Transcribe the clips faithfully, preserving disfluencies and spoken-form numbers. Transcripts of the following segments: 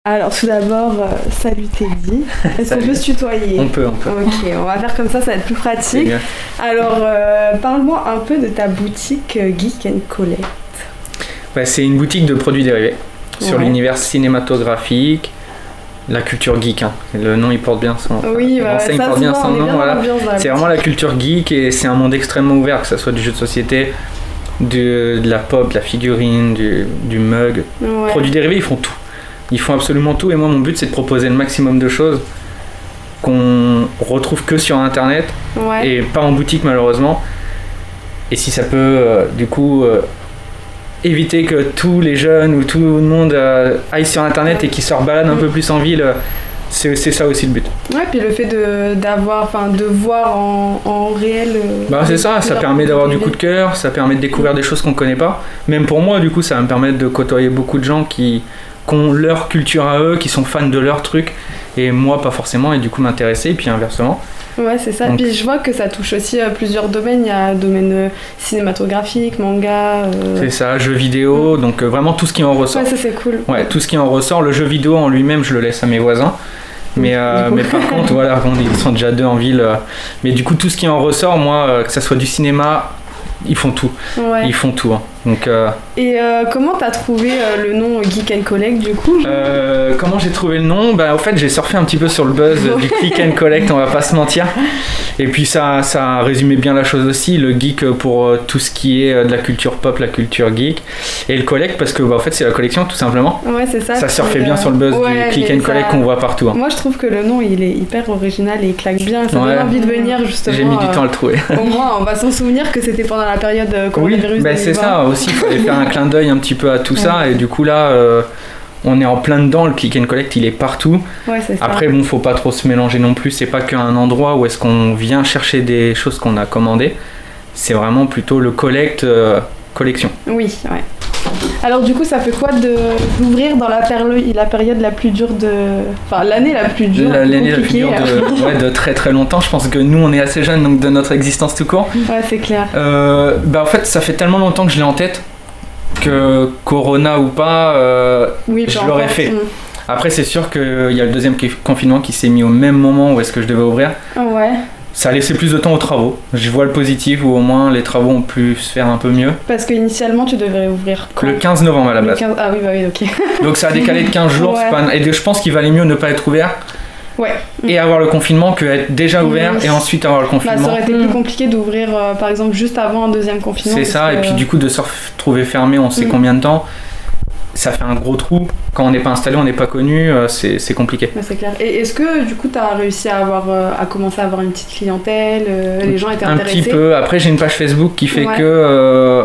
Alors tout d'abord, euh, salut Teddy. Est-ce qu'on peut se tutoyer ? On peut, on peut. Ok, on va faire comme ça, ça va être plus pratique. Alors, euh, parle-moi un peu de ta boutique euh, Geek and Collect. Bah, c'est une boutique de produits dérivés sur ouais. l'univers cinématographique, la culture geek. Hein. Le nom il porte bien son. Oui, bah, ça, porte bien son nom. Voilà. C'est vraiment la culture geek et c'est un monde extrêmement ouvert, que ce soit du jeu de société, de, de la pop, de la figurine, du, du mug. Ouais. Produits dérivés, ils font tout. Ils font absolument tout et moi mon but c'est de proposer le maximum de choses qu'on retrouve que sur internet ouais. et pas en boutique malheureusement. Et si ça peut euh, du coup euh, éviter que tous les jeunes ou tout le monde euh, aille sur internet ouais. et qu'ils se rebaladent un mmh. peu plus en ville, c'est, c'est ça aussi le but. Ouais, puis le fait de, d'avoir, enfin, de voir en, en réel. Euh, bah c'est ça, ça permet d'avoir du coup de cœur, ça permet de découvrir mmh. des choses qu'on connaît pas. Même pour moi du coup ça va me permettre de côtoyer beaucoup de gens qui qui ont leur culture à eux, qui sont fans de leur truc, et moi pas forcément, et du coup m'intéresser, et puis inversement. Ouais, c'est ça. Donc, puis je vois que ça touche aussi à plusieurs domaines. Il y a un domaine euh, cinématographique, manga. Euh... C'est ça, jeux vidéo, mmh. donc euh, vraiment tout ce qui en ressort. Ouais, ça c'est cool. Ouais, tout ce qui en ressort. Le jeu vidéo en lui-même, je le laisse à mes voisins. Mais, euh, mais par contre, voilà, ils sont déjà deux en ville. Euh, mais du coup, tout ce qui en ressort, moi, euh, que ça soit du cinéma, ils font tout. Ouais. Ils font tout. Hein. Donc, euh... Et euh, comment t'as trouvé euh, le nom Geek and Collect du coup euh, Comment j'ai trouvé le nom bah, en fait, j'ai surfé un petit peu sur le buzz du Click and Collect, on va pas se mentir. Et puis ça, ça résumait bien la chose aussi, le geek pour euh, tout ce qui est euh, de la culture pop, la culture geek. Et le collect parce que bah, en fait, c'est la collection tout simplement. Ouais, c'est ça. Ça surfait bien sur le buzz ouais, du Click and Collect ça... qu'on voit partout. Hein. Moi, je trouve que le nom, il est hyper original et il claque bien. Ça ouais. donne envie de venir justement. J'ai mis du temps à le trouver. Au moins, on va s'en souvenir que c'était pendant la période coronavirus. Oui, bah, c'est ça aussi, il fallait faire un clin d'œil un petit peu à tout ouais. ça et du coup là euh, on est en plein dedans, le Click and Collect il est partout. Ouais, c'est ça. Après bon, faut pas trop se mélanger non plus, c'est pas qu'un endroit où est-ce qu'on vient chercher des choses qu'on a commandées, c'est vraiment plutôt le collect euh, collection. Oui, ouais. Alors du coup ça fait quoi de, d'ouvrir dans la, perle, la période la plus dure de... Enfin l'année la plus dure la, L'année la plus dure de, ouais, de très très longtemps, je pense que nous on est assez jeunes donc de notre existence tout court. Ouais c'est clair. Euh, bah en fait ça fait tellement longtemps que je l'ai en tête que Corona ou pas, euh, oui, je l'aurais fait. Mmh. Après c'est sûr qu'il y a le deuxième confinement qui s'est mis au même moment où est-ce que je devais ouvrir. Ouais. Ça a laissé plus de temps aux travaux. Je vois le positif où au moins les travaux ont pu se faire un peu mieux. Parce qu'initialement tu devrais ouvrir quand ? Le quinze novembre à la base. quinze... Ah oui bah oui ok. Donc ça a décalé de quinze jours. Ouais. Pas... Et je pense qu'il valait mieux ne pas être ouvert. Ouais. Et avoir le confinement que être déjà ouvert mmh. et ensuite avoir le confinement. Bah, ça aurait été plus compliqué d'ouvrir euh, par exemple juste avant un deuxième confinement. C'est ça, que... et puis du coup de se retrouver fermé on sait mmh. combien de temps, ça fait un gros trou. Quand on n'est pas installé, on n'est pas connu, euh, c'est, c'est compliqué. Ouais, c'est clair. Et est-ce que du coup tu as réussi à, avoir, euh, à commencer à avoir une petite clientèle, euh, les gens étaient un intéressés ? Un petit peu, après j'ai une page Facebook qui fait ouais. que, euh,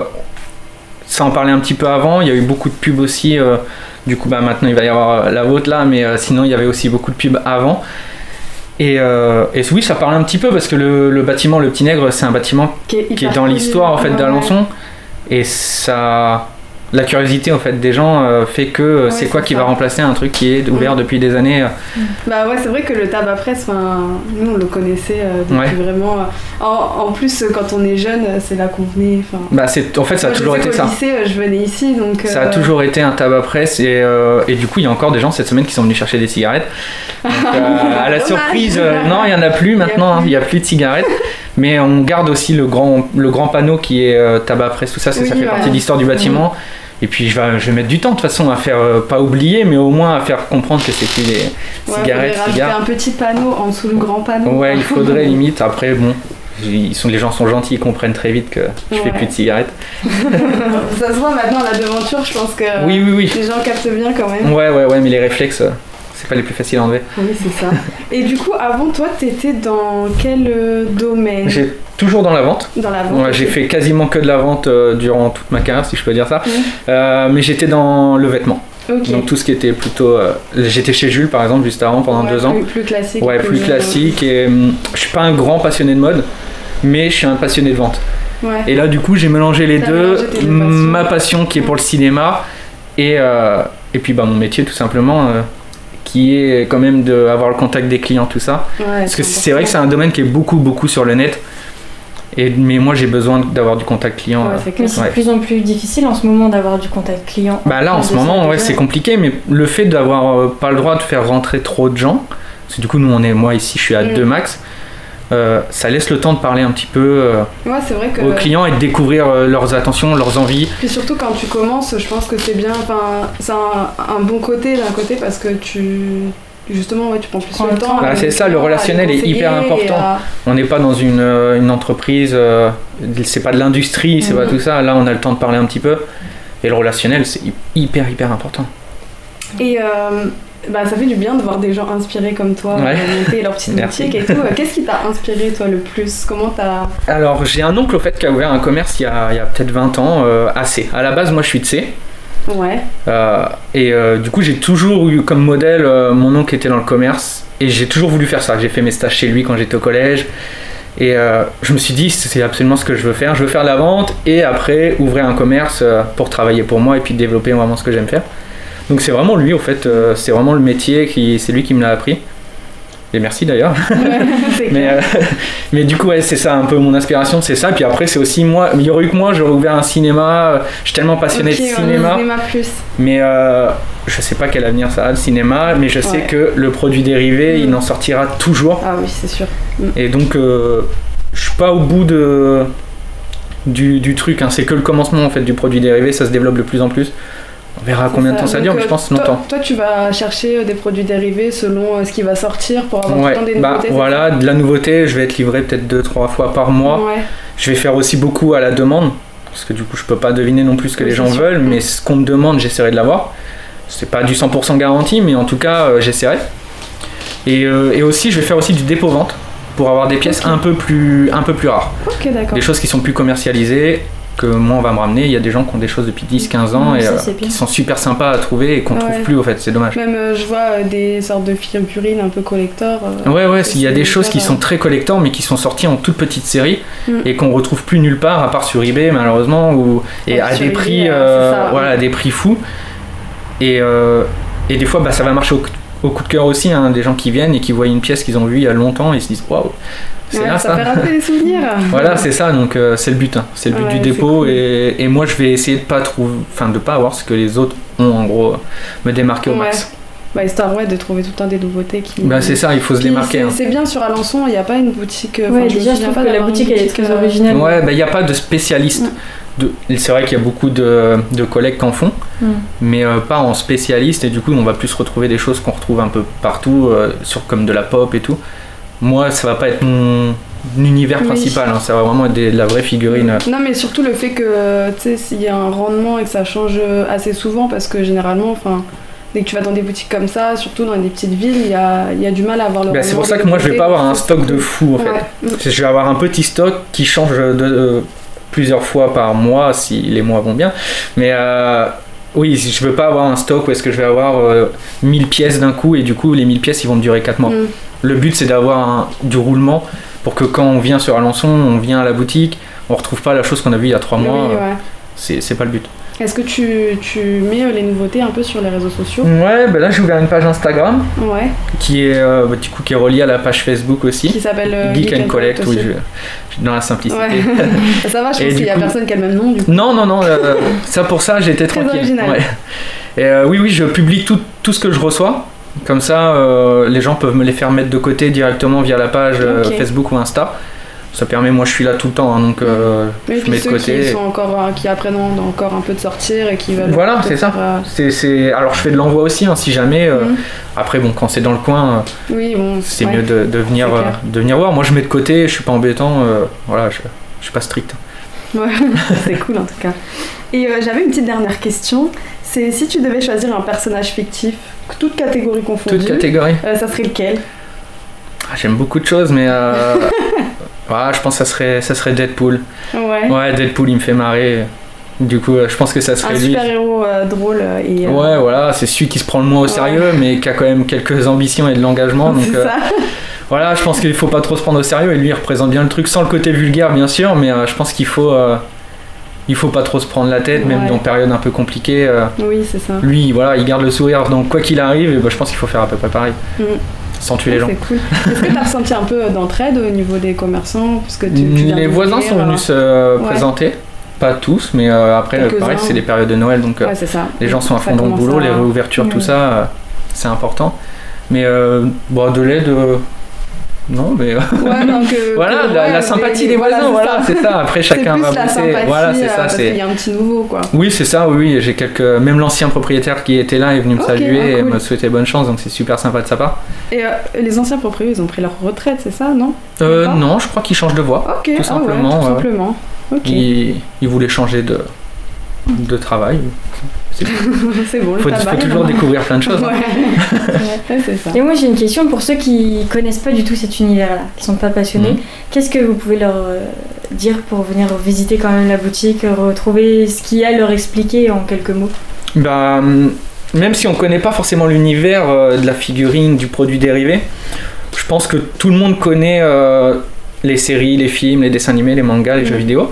ça en parlait un petit peu avant, il y a eu beaucoup de pubs aussi, euh, du coup bah, maintenant il va y avoir la vôtre là, mais euh, sinon il y avait aussi beaucoup de pubs avant. Et, euh, et oui, ça parle un petit peu parce que le, le bâtiment, le Petit Nègre, c'est un bâtiment qui est, qui est dans l'histoire en fait, ah, d'Alençon. Ouais. Et ça, la curiosité en fait, des gens euh, fait que ouais, c'est quoi c'est qui ça. Va remplacer un truc qui est ouvert mmh. depuis des années. Bah ouais, c'est vrai que le tabac presse, nous on le connaissait euh, depuis ouais. vraiment. Euh, en, en plus, quand on est jeune, c'est là qu'on venait. Bah c'est, en fait, ça moi, a toujours été ça. Au lycée, je venais ici, donc. Ça a euh... toujours été un tabac presse et, euh, et du coup, il y a encore des gens cette semaine qui sont venus chercher des cigarettes. Donc, euh, à la surprise, euh, non, il n'y en a plus maintenant, il n'y a, a plus de cigarettes. Mais on garde aussi le grand, le grand panneau qui est euh, tabac presse, tout ça, c'est, oui, ça fait ouais. partie de l'histoire du bâtiment. Oui. Et puis je vais, je vais mettre du temps de toute façon à faire, euh, pas oublier, mais au moins à faire comprendre que c'est plus des ouais, cigarettes, cigares. Un petit panneau en dessous le grand panneau. Ouais, il faudrait limite. Après, bon, ils sont, les gens sont gentils, ils comprennent très vite que je ouais. fais plus de cigarettes. Ça se voit maintenant à la devanture, je pense que oui, oui, oui. les gens captent bien quand même. Ouais, ouais, ouais, mais les réflexes, c'est pas les plus faciles à enlever. Oui, c'est ça. Et du coup, avant toi, t'étais dans quel euh, domaine ? J'ai toujours dans la vente. Dans la vente. Ouais, j'ai fait quasiment que de la vente euh, durant toute ma carrière, si je peux dire ça. Mmh. Euh, mais j'étais dans le vêtement. Okay. Donc tout ce qui était plutôt... Euh, j'étais chez Jules, par exemple, juste avant, pendant ouais, deux plus, ans. Plus classique. Ouais, plus, plus classique. Et euh, je suis pas un grand passionné de mode, mais je suis un passionné de vente. Ouais. Et là, du coup, j'ai mélangé les T'as deux. Mélangé ma passion qui est pour le cinéma et, euh, et puis bah, mon métier, tout simplement... Euh, qui est quand même d'avoir le contact des clients, tout ça. Ouais, parce que c'est, c'est vrai que c'est un domaine qui est beaucoup, beaucoup sur le net. Et, mais moi j'ai besoin d'avoir du contact client. Ouais, c'est mais c'est ouais. de plus en plus difficile en ce moment d'avoir du contact client. Bah là en ce moment ouais, c'est compliqué, mais le fait d'avoir euh, pas le droit de faire rentrer trop de gens, parce que du coup nous on est, moi ici je suis à mmh. deux max, euh, ça laisse le temps de parler un petit peu euh, ouais, c'est vrai que... aux clients et de découvrir euh, leurs attentions, leurs envies. Puis surtout quand tu commences, je pense que c'est bien, enfin c'est un, un bon côté d'un côté parce que tu... Justement, ouais, tu prends plus le temps. Bah, c'est ça, le relationnel est hyper important. À... On n'est pas dans une, une entreprise, euh, c'est pas de l'industrie, c'est mm-hmm. pas tout ça. Là, on a le temps de parler un petit peu. Et le relationnel, c'est hyper, hyper important. Et euh, bah, ça fait du bien de voir des gens inspirés comme toi, ouais. monter leur petite boutique et tout. Qu'est-ce qui t'a inspiré, toi, le plus? Comment t'as... Alors, j'ai un oncle, au fait, qui a ouvert un commerce il y a, il y a peut-être vingt ans, euh, à C. À la base, moi, je suis de C. Ouais. Euh, et euh, du coup, j'ai toujours eu comme modèle euh, mon oncle qui était dans le commerce et j'ai toujours voulu faire ça. J'ai fait mes stages chez lui quand j'étais au collège et euh, je me suis dit c'est absolument ce que je veux faire. Je veux faire de la vente et après ouvrir un commerce euh, pour travailler pour moi et puis développer vraiment ce que j'aime faire. Donc c'est vraiment lui, au fait, euh, c'est vraiment le métier qui, c'est lui qui me l'a appris. Et merci d'ailleurs. Ouais, mais, euh, mais du coup, ouais, c'est ça un peu mon inspiration, c'est ça. Puis après, c'est aussi moi. Il y aurait eu que moi, j'aurais ouvert un cinéma. Je suis tellement passionné okay, de cinéma. cinéma plus. Mais euh, je sais pas quel avenir ça a le cinéma, mais je sais ouais. que le produit dérivé, mmh. il en sortira toujours. Ah oui, c'est sûr. Mmh. Et donc, euh, je suis pas au bout de du, du truc. Hein. C'est que le commencement en fait du produit dérivé, ça se développe de plus en plus. On verra c'est combien ça. de temps ça dure, donc, mais je pense toi, longtemps. Toi, tu vas chercher des produits dérivés selon ce qui va sortir pour avoir ouais. tout le temps des bah, nouveautés. Voilà, de la nouveauté, je vais être livré peut-être deux trois fois par mois. Ouais. Je vais faire aussi beaucoup à la demande, parce que du coup, je peux pas deviner non plus ce que oui, les gens sûr. veulent, mais ce qu'on me demande, j'essaierai de l'avoir. C'est pas du cent pour cent garanti, mais en tout cas, euh, j'essaierai. Et, euh, et aussi, je vais faire aussi du dépôt-vente pour avoir des pièces okay. un peu plus, un peu plus rares. Ok, d'accord. Des choses qui sont plus commercialisées. Que moi on va me ramener, il y a des gens qui ont des choses depuis dix quinze ans mmh, et euh, qui sont super sympas à trouver et qu'on ouais. trouve plus au fait, c'est dommage. Même euh, je vois euh, des sortes de figurines un peu collector. Euh, ouais ouais, il y a des choses qui sont très collector mais qui sont sorties en toute petite série mmh. et qu'on retrouve plus nulle part à part sur eBay malheureusement ou et ah, à des prix eBay, euh, ça, voilà, ouais. des prix fous. Et, euh, et des fois bah, ça va marcher au, au coup de cœur aussi, hein, des gens qui viennent et qui voient une pièce qu'ils ont vue il y a longtemps et ils se disent waouh. C'est ouais, là, ça, ça fait rappeler les souvenirs. Voilà, c'est ça, donc euh, c'est le but, hein. c'est le but ouais, du dépôt cool. et, et moi je vais essayer de pas trouver, enfin de pas avoir ce que les autres ont en gros, me démarquer au ouais. max. Bah, histoire ouais, de trouver tout le temps des nouveautés qui. Bah c'est ça, il faut se Puis démarquer. C'est, hein. c'est bien sur Alençon, il n'y a pas une boutique. Ouais, déjà je trouve que la boutique elle est très euh... originale. Ouais, bah il n'y a pas de spécialiste. Mm. De... C'est vrai qu'il y a beaucoup de, de collègues qui en font, mm. mais euh, pas en spécialiste et du coup on va plus retrouver des choses qu'on retrouve un peu partout, euh, sur comme de la pop et tout. Moi ça va pas être mon l'univers oui. principal, hein, ça va vraiment être des, de la vraie figurine. Non mais surtout le fait que tu sais s'il y a un rendement et que ça change assez souvent parce que généralement enfin dès que tu vas dans des boutiques comme ça, surtout dans des petites villes, il y a, y a du mal à avoir le bah, rendement. C'est pour ça que moi je vais pas avoir un stock de fou en fait. Ouais. Je vais avoir un petit stock qui change de, de plusieurs fois par mois si les mois vont bien, mais euh, oui, je veux pas avoir un stock où est-ce que je vais avoir euh, mille pièces d'un coup et du coup les mille pièces ils vont me durer quatre mois. Mm. Le but c'est d'avoir un, du roulement pour que quand on vient sur Alençon, on vient à la boutique, on retrouve pas la chose qu'on a vue il y a trois mois. Oui, ouais. c'est, c'est pas le but. Est-ce que tu, tu mets les nouveautés un peu sur les réseaux sociaux ? Ouais, ben là j'ai ouvert une page Instagram ouais. qui est euh, du coup qui est reliée à la page Facebook aussi. Qui s'appelle euh, Geek, Geek and Collect. Oui, je, je, dans la simplicité. Ouais. Ça va, je pense qu'il y a coup... personne qui a le même nom du coup. Non, non, non. Euh, ça pour ça j'ai été tranquille. Original. Ouais. Et euh, oui, oui, je publie tout, tout ce que je reçois. Comme ça, euh, les gens peuvent me les faire mettre de côté directement via la page euh, okay. Facebook ou Insta. Ça permet, moi je suis là tout le temps, hein, donc euh, mais je mets de côté. Qui sont encore, qui apprennent encore un peu de sortir et qui veulent. Voilà, c'est ça. Euh... C'est, c'est... Alors je fais de l'envoi aussi, hein, si jamais. Euh... Mm. Après, bon, quand c'est dans le coin, oui, bon, c'est ouais. mieux de, de, venir, euh, de venir voir. Moi je mets de côté, je suis pas embêtant, euh, voilà, je, je suis pas strict. Ouais, c'est cool en tout cas. Et euh, j'avais une petite dernière question. C'est si tu devais choisir un personnage fictif, toute catégorie confondue. Toute catégorie. Euh, ça serait lequel ? ah, J'aime beaucoup de choses, mais euh, ouais, je pense que ça serait, ça serait Deadpool. Ouais. Ouais, Deadpool, il me fait marrer. Du coup, je pense que ça serait un lui. Un super-héros euh, drôle. Et, euh... Ouais, voilà, c'est celui qui se prend le moins au sérieux, ouais. mais qui a quand même quelques ambitions et de l'engagement. Donc, c'est euh, ça. Voilà, je pense qu'il faut pas trop se prendre au sérieux. Et lui, il représente bien le truc, sans le côté vulgaire, bien sûr, mais euh, je pense qu'il faut... Euh, il faut pas trop se prendre la tête, même ouais. dans période un peu compliquée. Euh, oui, c'est ça. Lui, voilà, il garde le sourire, donc quoi qu'il arrive, et bah, je pense qu'il faut faire à peu près pareil. Mm. sans tuer les gens. C'est cool. Est-ce que tu as ressenti un peu d'entraide au niveau des commerçants parce que tu, tu Les voisins sont venus se ouais. présenter. Pas tous, mais euh, après, euh, pareil, c'est les périodes de Noël, donc euh, ouais, ça. les gens sont à fond dans le boulot, à... les réouvertures, mmh. tout ça, euh, c'est important. Mais euh, bon, de l'aide, euh, non, mais... Ouais, donc, euh, voilà, que, la, ouais, la sympathie les, des voisins, voilà, c'est voilà, ça. c'est ça. Après, chacun va bosser. Voilà, c'est ça. Parce c'est... qu'il y a un petit nouveau, quoi. Oui, c'est ça, oui, oui. J'ai quelques... Même l'ancien propriétaire qui était là est venu me okay, saluer ah, cool. et me souhaiter bonne chance, donc c'est super sympa de sa part. Et euh, les anciens propriétaires, ils ont pris leur retraite, c'est ça, non euh, Non, je crois qu'ils changent de voie, okay. tout simplement. Ah ouais, tout ouais. simplement. Okay. Ils, ils voulaient changer de, de travail. C'est, c'est bon, le faut, tabac, faut toujours non découvrir plein de choses. Ouais. Hein. Ouais, c'est ça. Et moi j'ai une question pour ceux qui connaissent pas du tout cet univers-là, qui sont pas passionnés. Mmh. Qu'est-ce que vous pouvez leur euh, dire pour venir visiter quand même la boutique, retrouver ce qu'il y a, leur expliquer en quelques mots? Bah, même si on connaît pas forcément l'univers euh, de la figurine, du produit dérivé, je pense que tout le monde connaît euh, les séries, les films, les dessins animés, les mangas, les mmh. jeux vidéo.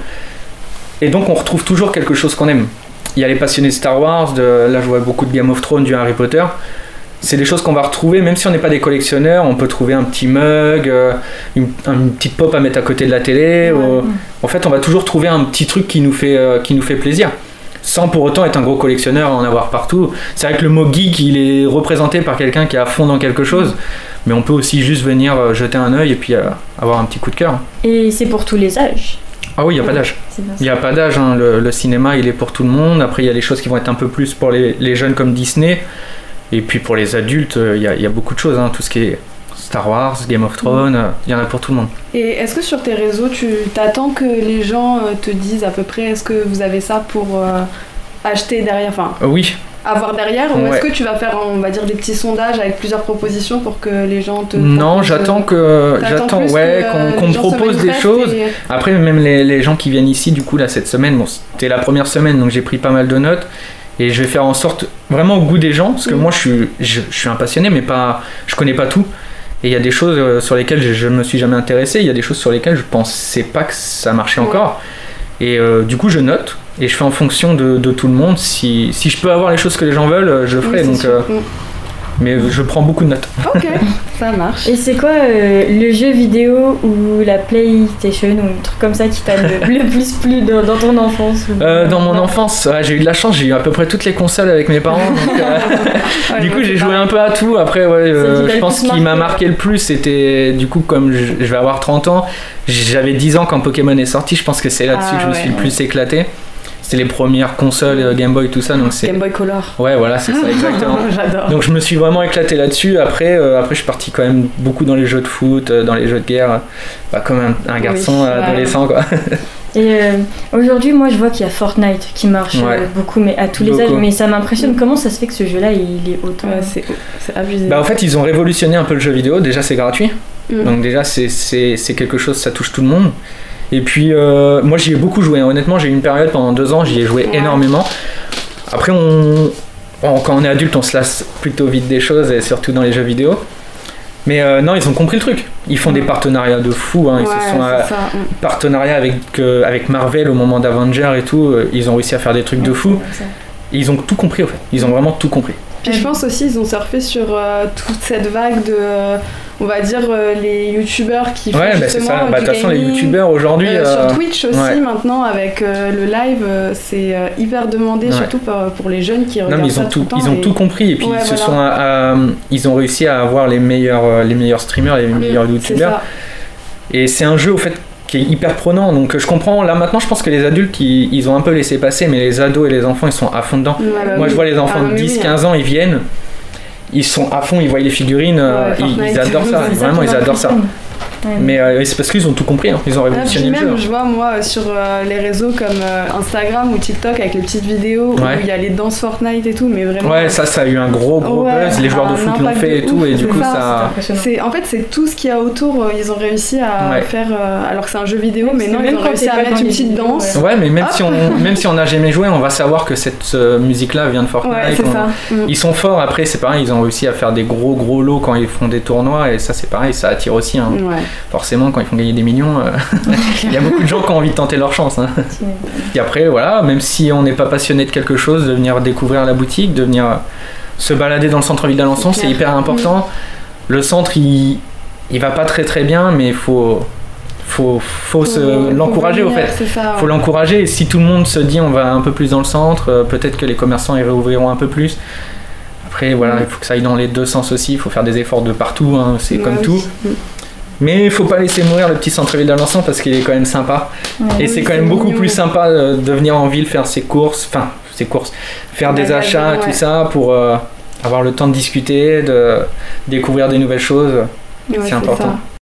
Et donc on retrouve toujours quelque chose qu'on aime. Il y a les passionnés de Star Wars, de, là je vois beaucoup de Game of Thrones, du Harry Potter. C'est des choses qu'on va retrouver, même si on n'est pas des collectionneurs, on peut trouver un petit mug, euh, une, une petite pop à mettre à côté de la télé. Ouais. Ou, en fait, on va toujours trouver un petit truc qui nous fait, euh, qui nous fait plaisir, sans pour autant être un gros collectionneur, en avoir partout. C'est vrai que le mot geek, il est représenté par quelqu'un qui est à fond dans quelque chose, mais on peut aussi juste venir euh, jeter un œil et puis euh, avoir un petit coup de cœur. Et c'est pour tous les âges? Ah oui, il n'y a pas d'âge. Il n'y a pas d'âge, hein. le, le cinéma il est pour tout le monde. Après il y a des choses qui vont être un peu plus pour les, les jeunes comme Disney. Et puis pour les adultes, il y a, y a beaucoup de choses, hein. Tout ce qui est Star Wars, Game of Thrones, il y en a pour tout le monde. Et est-ce que sur tes réseaux, tu t'attends que les gens te disent à peu près est-ce que vous avez ça pour euh, acheter derrière, enfin, oui. avoir derrière, ou ouais. est-ce que tu vas faire, on va dire, des petits sondages avec plusieurs propositions pour que les gens te... Non, j'attends que j'attends ouais que, qu'on, qu'on me propose des choses. Et... Après, même les, les gens qui viennent ici, du coup, là, cette semaine, bon, c'était la première semaine, donc j'ai pris pas mal de notes. Et je vais faire en sorte, vraiment au goût des gens, parce que mmh. moi, je suis, je, je suis un passionné, mais pas, je connais pas tout. Et il y a des choses sur lesquelles je, je me suis jamais intéressé, il y a des choses sur lesquelles je pensais pas que ça marchait ouais. encore. Et euh, du coup, je note. Et je fais en fonction de, de tout le monde. Si, si je peux avoir les choses que les gens veulent, je le ferai. Oui, donc, euh, mais je prends beaucoup de notes. Ok, ça marche. Et c'est quoi euh, le jeu vidéo ou la PlayStation ou un truc comme ça qui t'a le, le plus plu dans, dans ton enfance? euh, Dans mon enfance, ouais, j'ai eu de la chance. J'ai eu à peu près toutes les consoles avec mes parents. Donc, euh, ouais, du coup, j'ai joué un peu à tout. Après, ouais, euh, je pense ce qui m'a marqué le plus, c'était du coup, comme je, je vais avoir trente ans, j'avais dix ans quand Pokémon est sorti. Je pense que c'est là-dessus ah, que je me ouais, suis ouais. le plus éclaté. C'était les premières consoles Game Boy, tout ça. Donc c'est... Game Boy Color. Ouais, voilà, c'est ça, exactement. J'adore. Donc je me suis vraiment éclaté là-dessus. Après, euh, après, je suis parti quand même beaucoup dans les jeux de foot, euh, dans les jeux de guerre, bah, comme un, un garçon oui, adolescent, quoi. Et euh, aujourd'hui, moi, je vois qu'il y a Fortnite qui marche ouais. euh, beaucoup, mais à tous les beaucoup. âges. Mais ça m'impressionne. Comment ça se fait que ce jeu-là, il est autant... Ouais, c'est, c'est abusé. Bah, en fait, ils ont révolutionné un peu le jeu vidéo. Déjà, c'est gratuit. Mm. Donc déjà, c'est, c'est, c'est quelque chose, ça touche tout le monde. Et puis, euh, moi, j'y ai beaucoup joué. Honnêtement, j'ai eu une période pendant deux ans, j'y ai joué ouais. énormément. Après, on, on, quand on est adulte, on se lasse plutôt vite des choses, et surtout dans les jeux vidéo. Mais euh, non, ils ont compris le truc. Ils font ouais. des partenariats de fou. Hein. Ils ouais, se sont à, partenariat avec, euh, avec Marvel au moment d'Avengers et tout. Euh, ils ont réussi à faire des trucs ouais, de fou. Et ils ont tout compris, en fait. Ils ont vraiment tout compris. Puis je pense aussi ils ont surfé sur euh, toute cette vague de, euh, on va dire, euh, les youtubeurs qui font ouais, bah justement c'est ça. Bah, du de toute façon, les youtubeurs aujourd'hui... Euh, euh... Sur Twitch aussi, ouais. maintenant, avec euh, le live, euh, c'est euh, hyper demandé, ouais. surtout pour, pour les jeunes qui regardent non, mais ils ça ont tout, tout Ils ont et... tout compris, et puis ouais, ils, se voilà. sont à, à, ils ont réussi à avoir les meilleurs, les meilleurs streamers, les meilleurs youtubeurs. Et c'est un jeu, au fait, qui est hyper prenant, donc je comprends. Là maintenant, je pense que les adultes ils, ils ont un peu laissé passer, mais les ados et les enfants ils sont à fond dedans. Ouais, bah moi oui. je vois les enfants ah, de dix quinze ans, ils viennent, ils sont à fond, ils voient les figurines, ouais, ils, ils adorent ça, vraiment ils adorent ça. Ouais. Mais euh, c'est parce qu'ils ont tout compris, hein. Ils ont révolutionné ah, le jeu. Même, je vois moi sur euh, les réseaux comme euh, Instagram ou TikTok avec les petites vidéos ouais. où il y a les danses Fortnite et tout, mais vraiment. Ouais, ça, ça a eu un gros gros ouais, buzz. Les joueurs de foot l'ont fait et tout, ouf, et du coup ça. ça... C'est, en fait, c'est tout ce qu'il y a autour. Ils ont réussi à ouais. faire, euh, alors que c'est un jeu vidéo, mais non, ils ont réussi à mettre une petite vidéos, danse. Ouais, ouais mais même Hop. si on, même si on n'a jamais joué, on va savoir que cette euh, musique-là vient de Fortnite. Ouais, c'est on... ça. Ils sont forts. Après, c'est pareil, ils ont réussi à faire des gros gros lots quand ils font des tournois, et ça c'est pareil, ça attire aussi. Hein. Ouais. Forcément, quand ils font gagner des millions, euh, il y a beaucoup de gens qui ont envie de tenter leur chance. Hein. Et après, voilà, même si on n'est pas passionné de quelque chose, de venir découvrir la boutique, de venir se balader dans le centre-ville d'Alençon, c'est, c'est hyper important. le centre, il, il va pas très très bien, mais il faut, faut, faut, faut se, l'encourager venir, au fait. Il ouais. faut l'encourager, et si tout le monde se dit on va un peu plus dans le centre, euh, peut-être que les commerçants ils réouvriront un peu plus. Après, voilà, mmh. il faut que ça aille dans les deux sens aussi, il faut faire des efforts de partout, hein, c'est ouais, comme oui. tout. Mmh. Mais il faut pas laisser mourir le petit centre-ville d'Alençon parce qu'il est quand même sympa. Ouais, et oui, c'est quand même beaucoup mignon. Plus sympa de venir en ville faire ses courses, enfin, ses courses, faire ouais, des achats, ouais. tout ça, pour euh, avoir le temps de discuter, de découvrir des nouvelles choses. Ouais, c'est important. Ça.